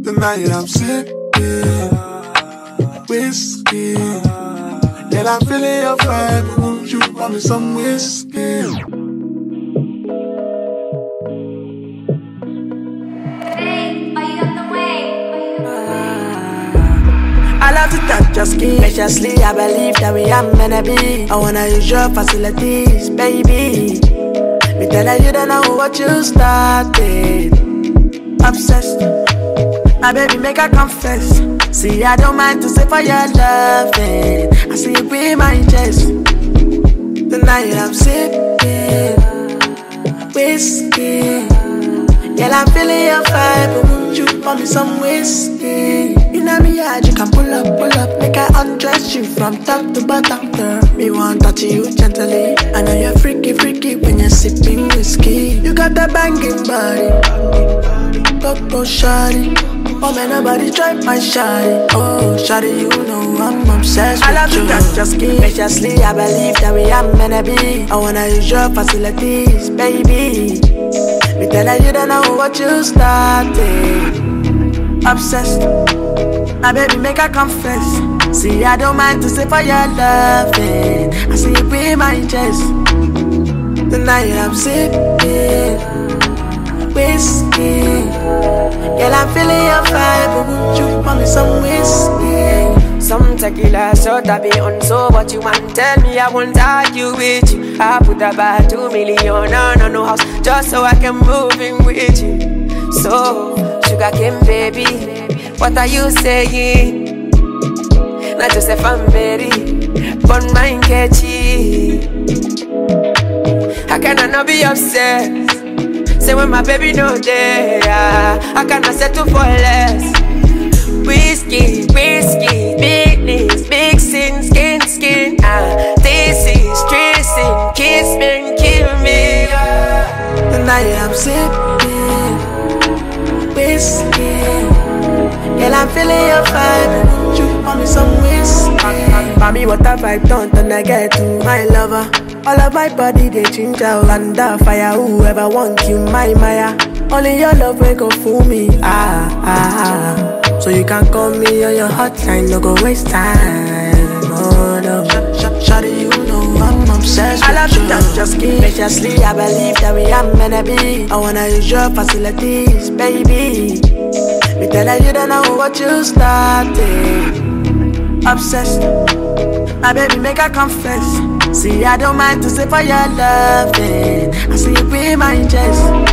The night I'm sipping whiskey. Yet I'm feeling your vibe. Won't you pour me some whiskey? I love to touch your skin, especially I believe that we are meant to be. I wanna use your facilities, baby. Me tell you don't know what you started. Obsessed, my baby make her confess. See, I don't mind to say for your loving. I see you be my chest. Tonight I'm sipping whiskey. Girl, I'm feeling your vibe, but won't you pour me some whiskey? You know me hard, you can pull up, make I undress you from top to bottom, girl. Me want touch you gently. I know you're freaky when you're sipping whiskey. You got that banging body, go shawty. Oh man, nobody try my shawty. Oh shawty, you know I'm obsessed with you. I love to touch your skin, especially I believe that we are meant to be. I wanna use your facilities, baby. Me tell you don't know what you started. Obsessed, my baby make her confess. See, I don't mind to say for your loving. I see you be my chest. Tonight I'm sipping whiskey. Girl, I'm feeling your vibe, but won't you pour me some whiskey? Some tequila shot I be on so what you want tell me I won't argue with you. I put about 2 million on no house just so I can move in with you. So, sugar cane baby, what are you saying? Not just a family, but mine catchy. How can I not be upset? Say when my baby no there, I cannot settle for less. Whiskey, business, mixing, skin, this is stressing, kiss me and kill me. Tonight I'm sipping whiskey. Girl, I'm feeling your vibe, won't you pour me some whiskey? For me, what have I done till I get to my lover? All of my body, they change out under fire. Whoever want you, my Maya. Only your love will go fool me, So you can call me on your hotline, no go waste time. Oh no, shawty, you know I'm obsessed with you. I love to touch your skin, especially I believe that we are meant to be. I wanna use your facilities, baby. Me tell you don't know what you started. Obsessed, my baby make her confess. See, I don't mind to say for your loving. I see you be my chest.